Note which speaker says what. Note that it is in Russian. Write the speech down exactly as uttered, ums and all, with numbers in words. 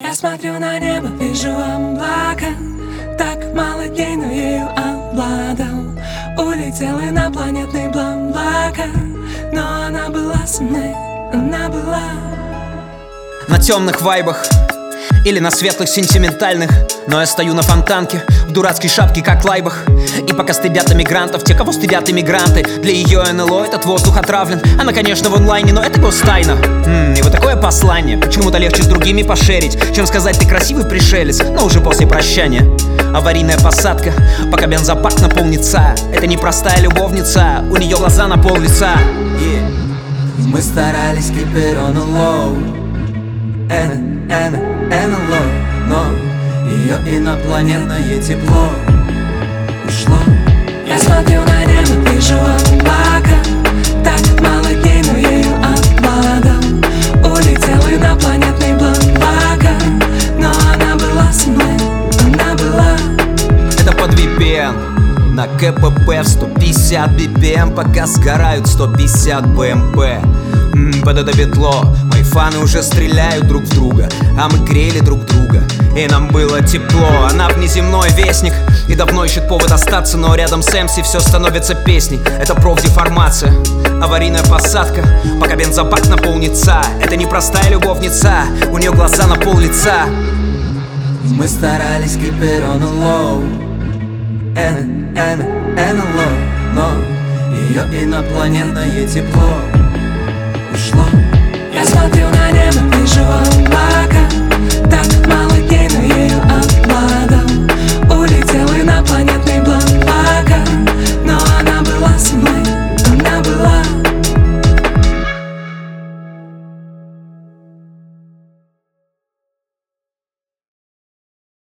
Speaker 1: Я смотрю на небо, вижу облака. Так мало дней, но ею обладал. Улетел инопланетный блаблакар. Но она была со мной, она была.
Speaker 2: На темных вайбах или на светлых сентиментальных. Но я стою на фонтанке в дурацкой шапке, как лайбах. И пока стыдят иммигрантов, те, кого стыдят иммигранты. Для ее НЛО этот воздух отравлен. Она, конечно, в онлайне, но это гостайна. М-м, и вот такое послание почему-то легче с другими пошерить, чем сказать: ты красивый пришелец, но уже после прощания. Аварийная посадка, пока бензопарк наполнится. Это непростая любовница, у нее глаза на пол лица. yeah.
Speaker 1: Мы старались keep it on the low. Н, Н, НЛО, но ее инопланетное тепло ушло. Я смотрю на небо, вижу облака. Так мало дней, но ею обладал. Улетел инопланетный блаблакар. Но она была со мной, она была.
Speaker 2: Это под ви пи эн на ка пэ пэ в сто пятьдесят би пи эм, пока сгорают сто пятьдесят бэ эм пэ. М-м, под это петло мои фаны уже стреляют друг в друга, а мы грели друг друга, и нам было тепло. Она внеземной вестник и давно ищет повод остаться. Но рядом с эм си все становится песней. Это профдеформация, аварийная посадка, пока бензопарк наполнится. Это непростая любовница, у нее глаза на пол лица.
Speaker 1: Мы старались keep it on the low. Н, Н, НЛО, но ее инопланетное тепло ушло. Я смотрю на небо, вижу облака.